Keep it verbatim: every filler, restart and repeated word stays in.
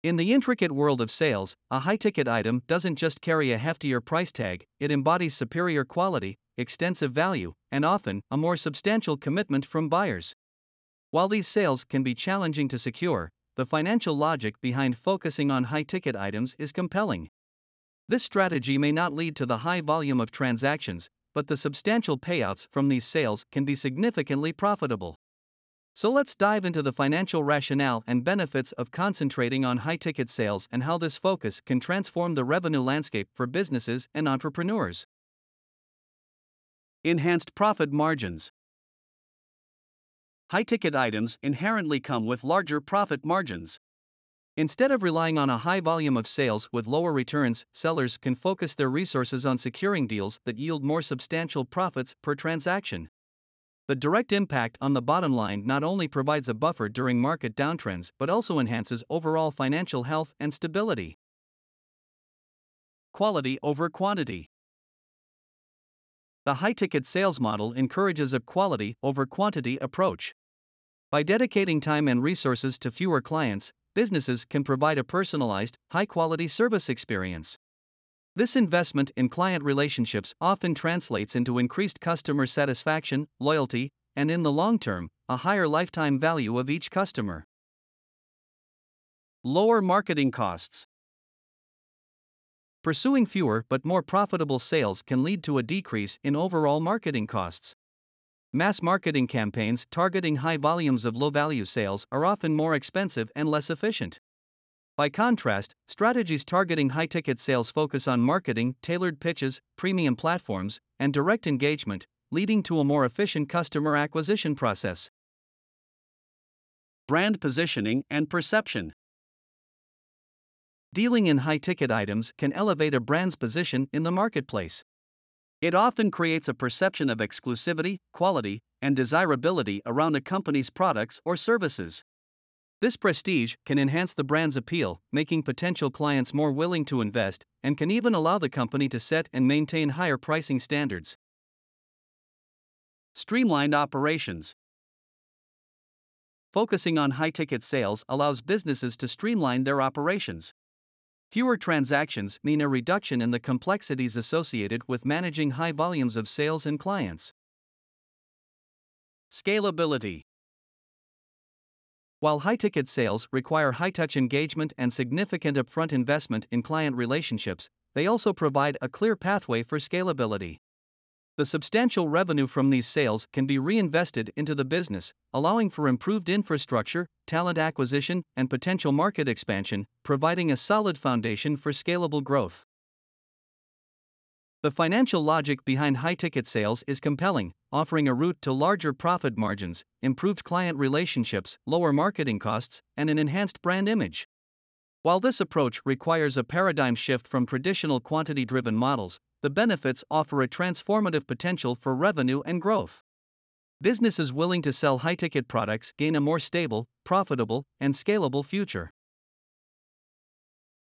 In the intricate world of sales, a high ticket item doesn't just carry a heftier price tag, it embodies superior quality, extensive value, and often a more substantial commitment from buyers. While these sales can be challenging to secure, the financial logic behind focusing on high ticket items is compelling. This strategy may not lead to the high volume of transactions, but the substantial payouts from these sales can be significantly profitable. So let's dive into the financial rationale and benefits of concentrating on high-ticket sales and how this focus can transform the revenue landscape for businesses and entrepreneurs. Enhanced profit margins. High-ticket items inherently come with larger profit margins. Instead of relying on a high volume of sales with lower returns, sellers can focus their resources on securing deals that yield more substantial profits per transaction. The direct impact on the bottom line not only provides a buffer during market downtrends but also enhances overall financial health and stability. Quality over quantity. The high-ticket sales model encourages a quality over quantity approach. By dedicating time and resources to fewer clients, businesses can provide a personalized, high-quality service experience. This investment in client relationships often translates into increased customer satisfaction, loyalty, and in the long term, a higher lifetime value of each customer. Lower marketing costs. Pursuing fewer but more profitable sales can lead to a decrease in overall marketing costs. Mass marketing campaigns targeting high volumes of low-value sales are often more expensive and less efficient. By contrast, strategies targeting high-ticket sales focus on marketing, tailored pitches, premium platforms, and direct engagement, leading to a more efficient customer acquisition process. Brand positioning and perception. Dealing in high-ticket items can elevate a brand's position in the marketplace. It often creates a perception of exclusivity, quality, and desirability around a company's products or services. This prestige can enhance the brand's appeal, making potential clients more willing to invest, and can even allow the company to set and maintain higher pricing standards. Streamlined operations. Focusing on high-ticket sales allows businesses to streamline their operations. Fewer transactions mean a reduction in the complexities associated with managing high volumes of sales and clients. Scalability. While high-ticket sales require high-touch engagement and significant upfront investment in client relationships, they also provide a clear pathway for scalability. The substantial revenue from these sales can be reinvested into the business, allowing for improved infrastructure, talent acquisition, and potential market expansion, providing a solid foundation for scalable growth. The financial logic behind high-ticket sales is compelling, offering a route to larger profit margins, improved client relationships, lower marketing costs, and an enhanced brand image. While this approach requires a paradigm shift from traditional quantity-driven models, the benefits offer a transformative potential for revenue and growth. Businesses willing to sell high-ticket products gain a more stable, profitable, and scalable future.